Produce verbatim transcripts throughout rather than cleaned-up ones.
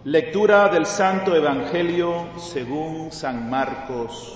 Lectura del Santo Evangelio según San Marcos.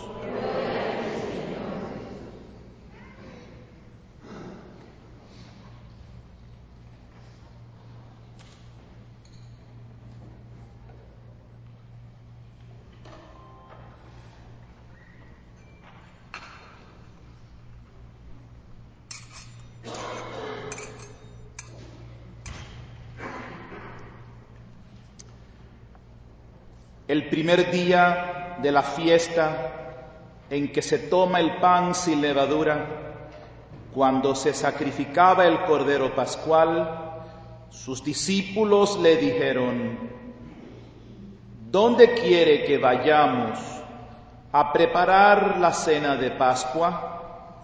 El primer día de la fiesta en que se toma el pan sin levadura, cuando se sacrificaba el Cordero Pascual, sus discípulos le dijeron: ¿dónde quiere que vayamos a preparar la cena de Pascua?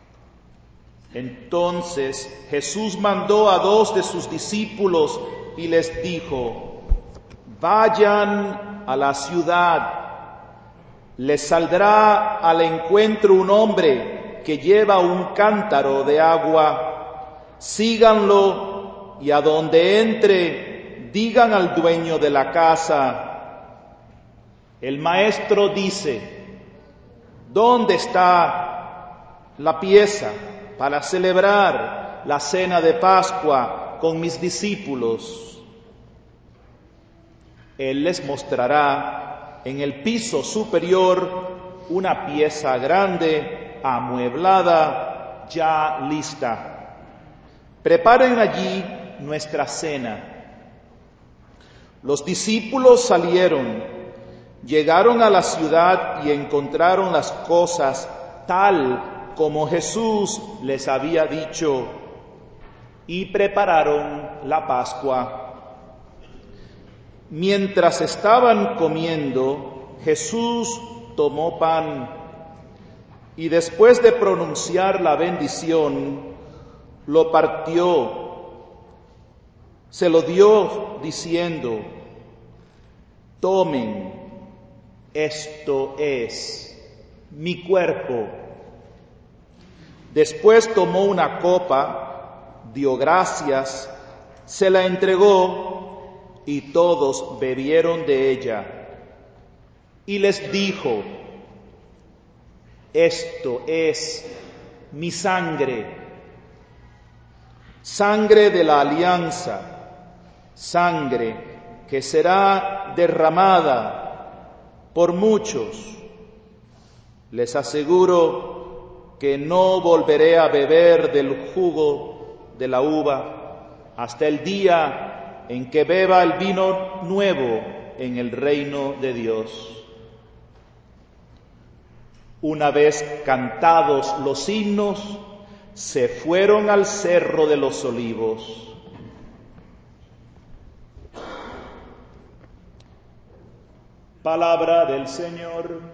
Entonces Jesús mandó a dos de sus discípulos y les dijo: vayan a la ciudad, les saldrá al encuentro un hombre que lleva un cántaro de agua, síganlo y a donde entre digan al dueño de la casa: el maestro dice, ¿dónde está la pieza para celebrar la cena de Pascua con mis discípulos? Él les mostrará en el piso superior una pieza grande, amueblada, ya lista. Preparen allí nuestra cena. Los discípulos salieron, llegaron a la ciudad y encontraron las cosas tal como Jesús les había dicho, y prepararon la Pascua. Mientras estaban comiendo, Jesús tomó pan y después de pronunciar la bendición, lo partió, se lo dio diciendo: tomen, esto es mi cuerpo. Después tomó una copa, dio gracias, se la entregó y todos bebieron de ella. Y les dijo: esto es mi sangre, sangre de la alianza, sangre que será derramada por muchos. Les aseguro que no volveré a beber del jugo de la uva hasta el día en que beba el vino nuevo en el reino de Dios. Una vez cantados los himnos, se fueron al Cerro de los Olivos. Palabra del Señor.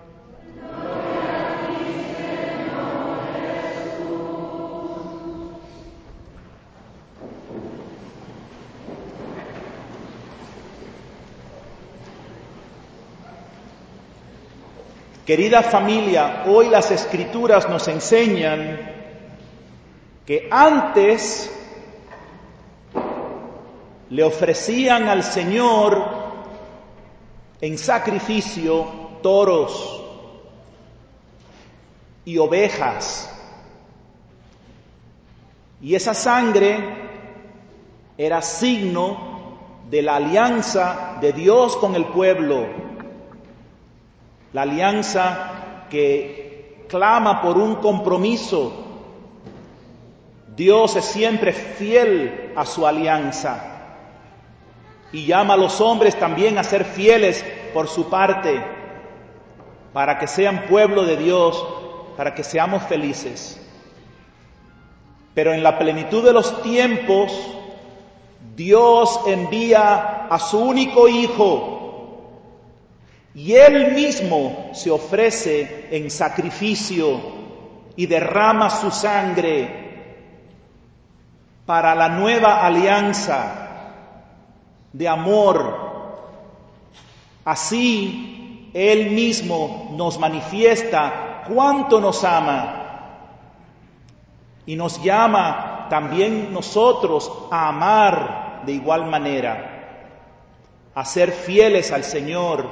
Querida familia, hoy las Escrituras nos enseñan que antes le ofrecían al Señor en sacrificio toros y ovejas, y esa sangre era signo de la alianza de Dios con el pueblo. La alianza que clama por un compromiso. Dios es siempre fiel a su alianza y llama a los hombres también a ser fieles por su parte, para que sean pueblo de Dios, para que seamos felices. Pero en la plenitud de los tiempos, Dios envía a su único Hijo, y Él mismo se ofrece en sacrificio y derrama su sangre para la nueva alianza de amor. Así Él mismo nos manifiesta cuánto nos ama y nos llama también nosotros a amar de igual manera. a ser fieles al Señor.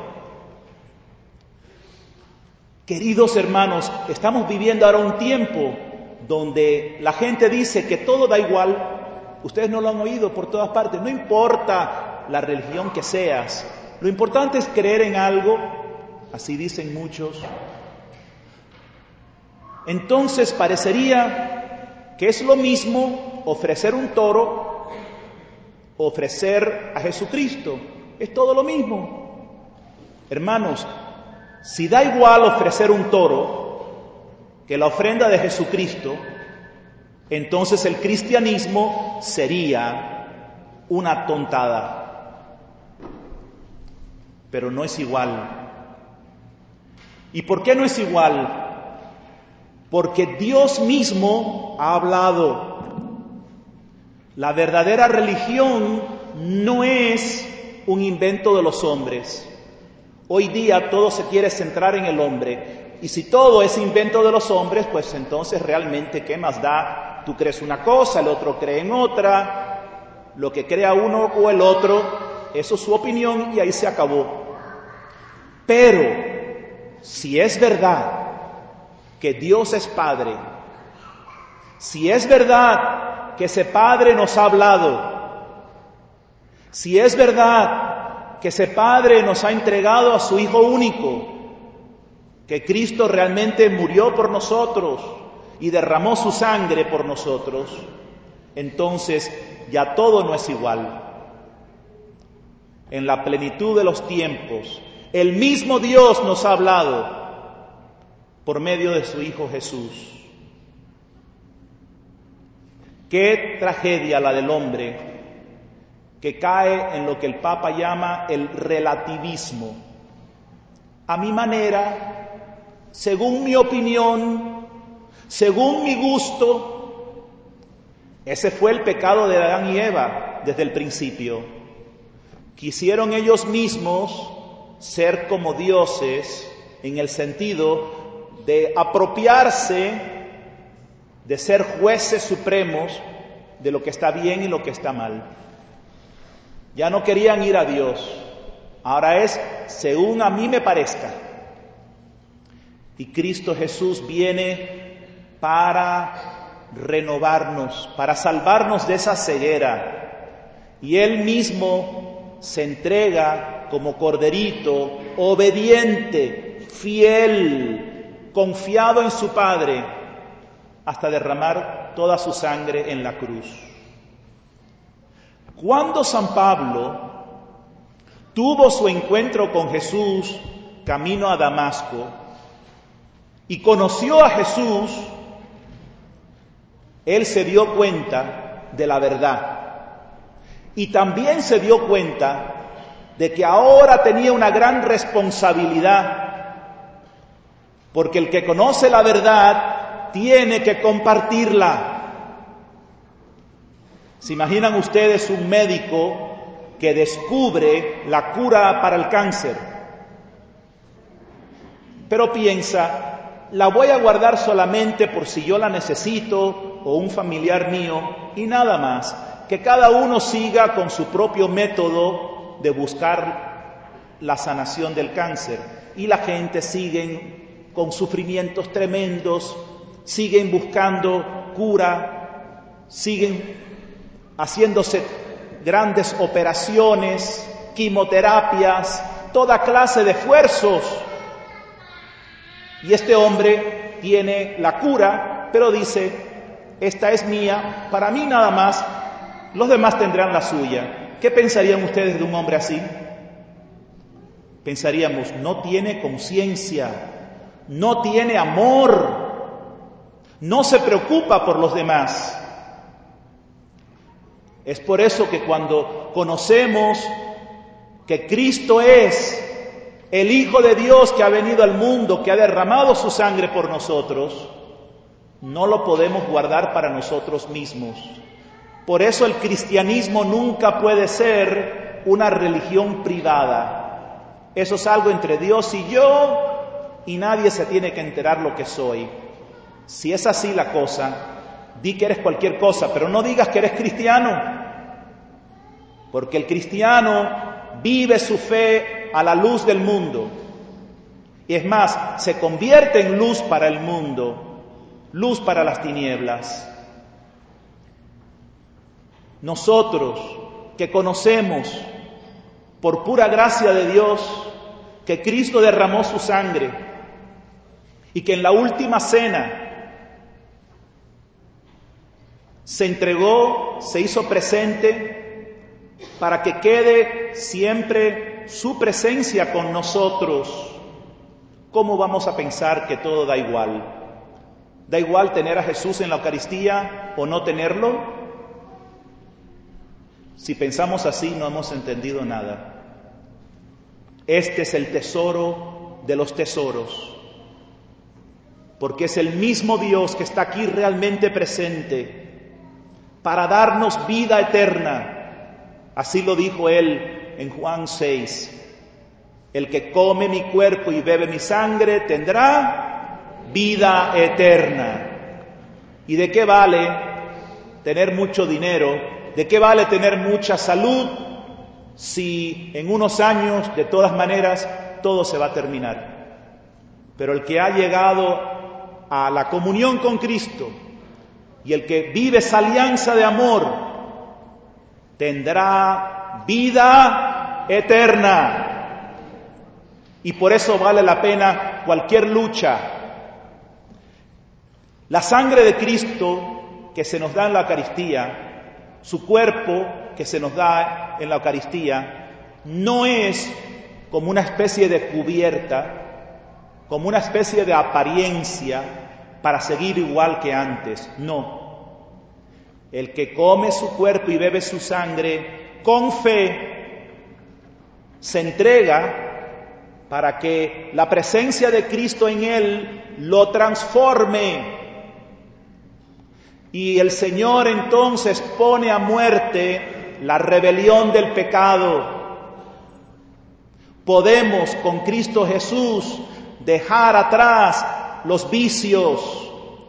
Queridos hermanos, estamos viviendo ahora un tiempo donde la gente dice que todo da igual. Ustedes no lo han oído por todas partes. No importa la religión que seas, lo importante es creer en algo, así dicen muchos. Entonces parecería que es lo mismo ofrecer un toro, ofrecer a Jesucristo. Es todo lo mismo. Hermanos, si da igual ofrecer un toro que la ofrenda de Jesucristo, entonces el cristianismo sería una tontada. Pero no es igual. ¿Y por qué no es igual? Porque Dios mismo ha hablado. La verdadera religión no es un invento de los hombres. Hoy día todo se quiere centrar en el hombre. Y si todo es invento de los hombres, pues entonces realmente, ¿qué más da? Tú crees una cosa, el otro cree en otra. Lo que crea uno o el otro, eso es su opinión y ahí se acabó. Pero, si es verdad que Dios es Padre, si es verdad que ese Padre nos ha hablado, si es verdad que ese Padre nos ha entregado a su Hijo único, que Cristo realmente murió por nosotros y derramó su sangre por nosotros, entonces ya todo no es igual. En la plenitud de los tiempos, el mismo Dios nos ha hablado por medio de su Hijo Jesús. Qué tragedia la del hombre que cae en lo que el Papa llama el relativismo. A mi manera, según mi opinión, según mi gusto. Ese fue el pecado de Adán y Eva desde el principio. Quisieron ellos mismos ser como dioses en el sentido de apropiarse, de ser jueces supremos de lo que está bien y lo que está mal. Ya no querían ir a Dios, ahora es según a mí me parezca. Y Cristo Jesús viene para renovarnos, para salvarnos de esa ceguera. Y Él mismo se entrega como corderito, obediente, fiel, confiado en su Padre, hasta derramar toda su sangre en la cruz. Cuando San Pablo tuvo su encuentro con Jesús camino a Damasco y conoció a Jesús, él se dio cuenta de la verdad y también se dio cuenta de que ahora tenía una gran responsabilidad, porque el que conoce la verdad tiene que compartirla. ¿Se imaginan ustedes un médico que descubre la cura para el cáncer? Pero piensa, la voy a guardar solamente por si yo la necesito o un familiar mío y nada más. Que cada uno siga con su propio método de buscar la sanación del cáncer. Y la gente sigue con sufrimientos tremendos, siguen buscando cura, siguen haciéndose grandes operaciones, quimioterapias, toda clase de esfuerzos. Y este hombre tiene la cura, pero dice, esta es mía, para mí nada más, los demás tendrán la suya. ¿Qué pensarían ustedes de un hombre así? Pensaríamos, no tiene conciencia, no tiene amor, no se preocupa por los demás. Es por eso que cuando conocemos que Cristo es el Hijo de Dios que ha venido al mundo, que ha derramado su sangre por nosotros, no lo podemos guardar para nosotros mismos. Por eso el cristianismo nunca puede ser una religión privada. Eso es algo entre Dios y yo, y nadie se tiene que enterar lo que soy. Si es así la cosa, di que eres cualquier cosa, pero no digas que eres cristiano, porque el cristiano vive su fe a la luz del mundo. Y es más, se convierte en luz para el mundo, luz para las tinieblas. Nosotros que conocemos por pura gracia de Dios que Cristo derramó su sangre y que en la última cena se entregó, se hizo presente para que quede siempre su presencia con nosotros. ¿Cómo vamos a pensar que todo da igual? ¿Da igual tener a Jesús en la Eucaristía o no tenerlo? Si pensamos así, no hemos entendido nada. Este es el tesoro de los tesoros, porque es el mismo Dios que está aquí realmente presente para darnos vida eterna. Así lo dijo Él en Juan seis. El que come mi cuerpo y bebe mi sangre tendrá vida eterna. ¿Y de qué vale tener mucho dinero? ¿De qué vale tener mucha salud si en unos años, de todas maneras, todo se va a terminar? Pero el que ha llegado a la comunión con Cristo y el que vive esa alianza de amor tendrá vida eterna. Y por eso vale la pena cualquier lucha. La sangre de Cristo que se nos da en la Eucaristía, su cuerpo que se nos da en la Eucaristía, no es como una especie de cubierta, como una especie de apariencia para seguir igual que antes. No. El que come su cuerpo y bebe su sangre con fe se entrega para que la presencia de Cristo en él lo transforme. Y el Señor entonces pone a muerte la rebelión del pecado. Podemos con Cristo Jesús dejar atrás los vicios,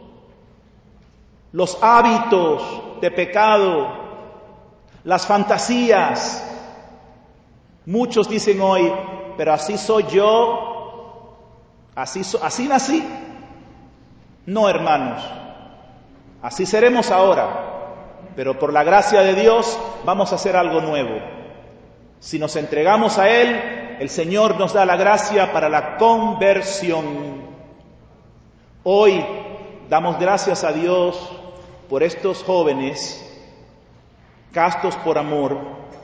los hábitos de pecado, las fantasías. Muchos dicen hoy, pero así soy yo, así, so, así nací. No, hermanos, así seremos ahora, pero por la gracia de Dios vamos a hacer algo nuevo. Si nos entregamos a Él, el Señor nos da la gracia para la conversión. Hoy damos gracias a Dios por estos jóvenes castos por amor,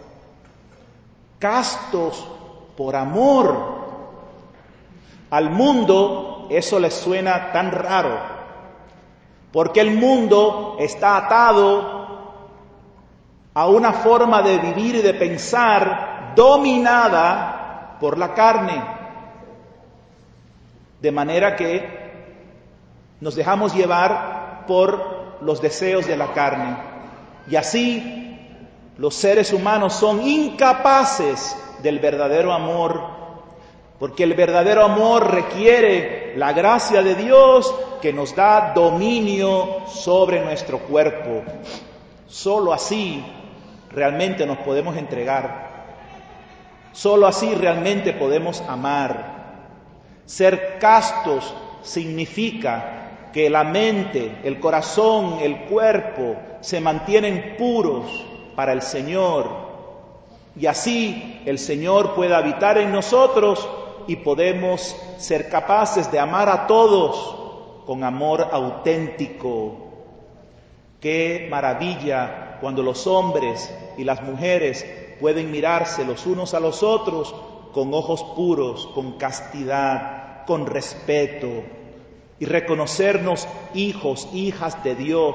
castos por amor. Al mundo eso les suena tan raro, porque el mundo está atado a una forma de vivir y de pensar dominada por la carne, de manera que nos dejamos llevar por los deseos de la carne. Y así los seres humanos son incapaces del verdadero amor, porque el verdadero amor requiere la gracia de Dios que nos da dominio sobre nuestro cuerpo. Solo así realmente nos podemos entregar. Solo así realmente podemos amar. Ser castos significa que la mente, el corazón, el cuerpo se mantienen puros para el Señor. Y así el Señor puede habitar en nosotros y podemos ser capaces de amar a todos con amor auténtico. Qué maravilla cuando los hombres y las mujeres pueden mirarse los unos a los otros con ojos puros, con castidad, con respeto y reconocernos hijos, hijas de Dios.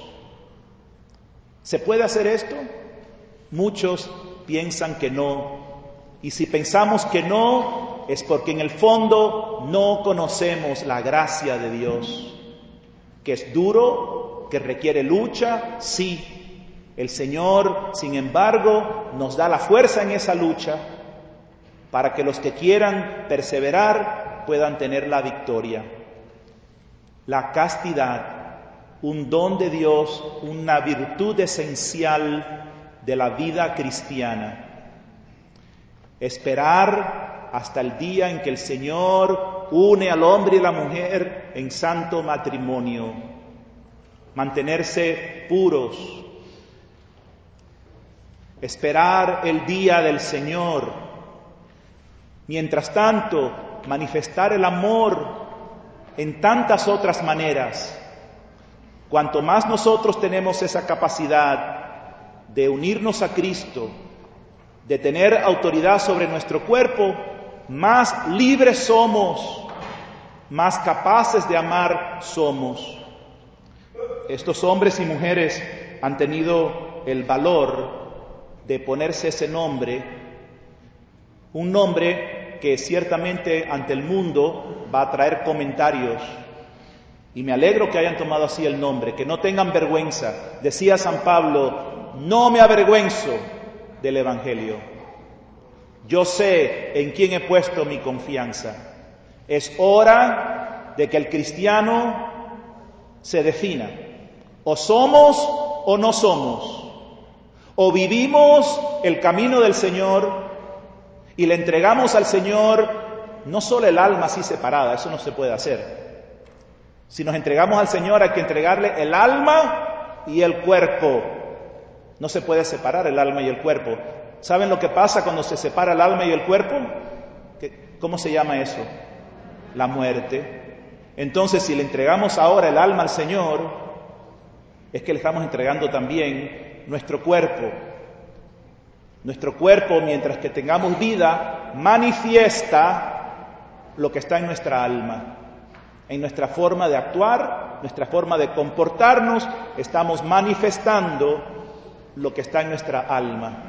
¿Se puede hacer esto? Muchos piensan que no. Y si pensamos que no, es porque en el fondo no conocemos la gracia de Dios, que es duro, que requiere lucha, sí. El Señor, sin embargo, nos da la fuerza en esa lucha para que los que quieran perseverar puedan tener la victoria. La castidad, un don de Dios, una virtud esencial de la vida cristiana. Esperar hasta el día en que el Señor une al hombre y la mujer en santo matrimonio. Mantenerse puros. Esperar el día del Señor. Mientras tanto, manifestar el amor en tantas otras maneras. Cuanto más nosotros tenemos esa capacidad de unirnos a Cristo, de tener autoridad sobre nuestro cuerpo, más libres somos, más capaces de amar somos. Estos hombres y mujeres han tenido el valor de ponerse ese nombre, un nombre que ciertamente ante el mundo va a traer comentarios. Y me alegro que hayan tomado así el nombre, que no tengan vergüenza. Decía San Pablo, no me avergüenzo del Evangelio. Yo sé en quién he puesto mi confianza. Es hora de que el cristiano se defina. O somos o no somos. O vivimos el camino del Señor y le entregamos al Señor no solo el alma así separada, eso no se puede hacer. Si nos entregamos al Señor hay que entregarle el alma y el cuerpo. No se puede separar el alma y el cuerpo. ¿Saben lo que pasa cuando se separa el alma y el cuerpo? ¿Cómo se llama eso? La muerte. Entonces, si le entregamos ahora el alma al Señor, es que le estamos entregando también nuestro cuerpo. Nuestro cuerpo, mientras que tengamos vida, manifiesta lo que está en nuestra alma. En nuestra forma de actuar, nuestra forma de comportarnos, estamos manifestando lo que está en nuestra alma.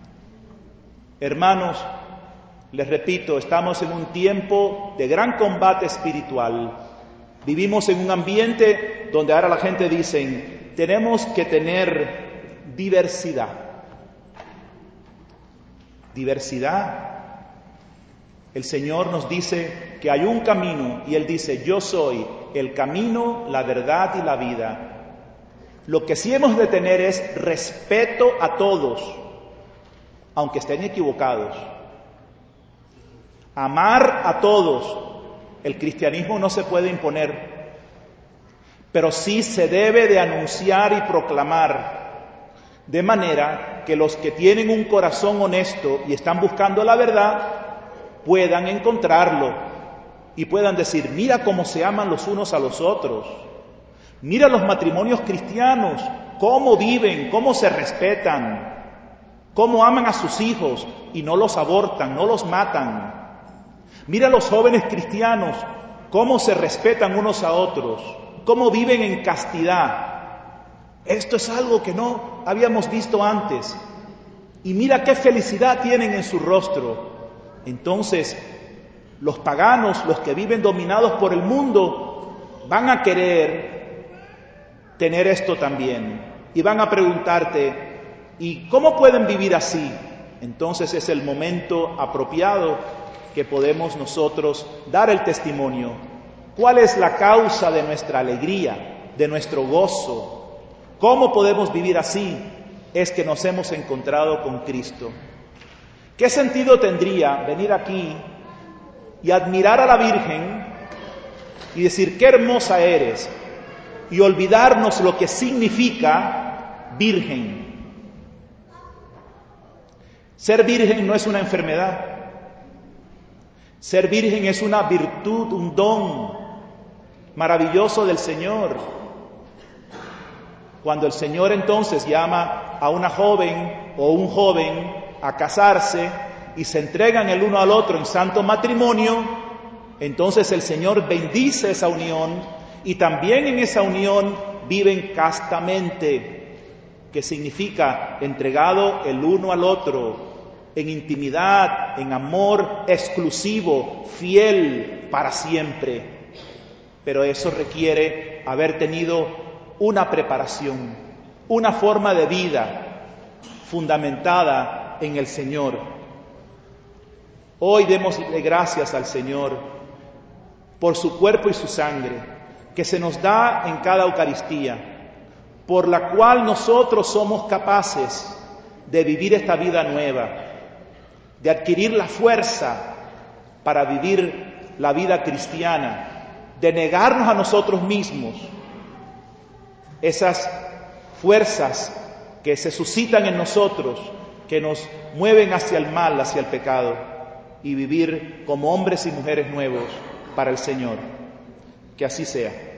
Hermanos, les repito, estamos en un tiempo de gran combate espiritual. Vivimos en un ambiente donde ahora la gente dice, tenemos que tener diversidad. Diversidad. El Señor nos dice que hay un camino y Él dice, yo soy el camino, la verdad y la vida. Lo que sí hemos de tener es respeto a todos, aunque estén equivocados. Amar a todos. El cristianismo no se puede imponer, pero sí se debe de anunciar y proclamar, de manera que los que tienen un corazón honesto y están buscando la verdad, puedan encontrarlo y puedan decir, mira cómo se aman los unos a los otros, mira los matrimonios cristianos, cómo viven, cómo se respetan, cómo aman a sus hijos y no los abortan, no los matan. Mira a los jóvenes cristianos, cómo se respetan unos a otros, cómo viven en castidad. Esto es algo que no habíamos visto antes. Y mira qué felicidad tienen en su rostro. Entonces, los paganos, los que viven dominados por el mundo, van a querer tener esto también. Y van a preguntarte, ¿y cómo pueden vivir así? Entonces es el momento apropiado que podemos nosotros dar el testimonio. ¿Cuál es la causa de nuestra alegría, de nuestro gozo? ¿Cómo podemos vivir así? Es que nos hemos encontrado con Cristo. ¿Qué sentido tendría venir aquí y admirar a la Virgen y decir, qué hermosa eres, y olvidarnos lo que significa virgen? Ser virgen no es una enfermedad. Ser virgen es una virtud, un don maravilloso del Señor. Cuando el Señor entonces llama a una joven o un joven a casarse y se entregan el uno al otro en santo matrimonio, entonces el Señor bendice esa unión y también en esa unión viven castamente, que significa entregado el uno al otro, en intimidad, en amor exclusivo, fiel para siempre. Pero eso requiere haber tenido una preparación, una forma de vida fundamentada en el Señor. Hoy démosle gracias al Señor por su cuerpo y su sangre, que se nos da en cada Eucaristía, por la cual nosotros somos capaces de vivir esta vida nueva. de adquirir la fuerza para vivir la vida cristiana, de negarnos a nosotros mismos, esas fuerzas que se suscitan en nosotros, que nos mueven hacia el mal, hacia el pecado, y vivir como hombres y mujeres nuevos para el Señor. Que así sea.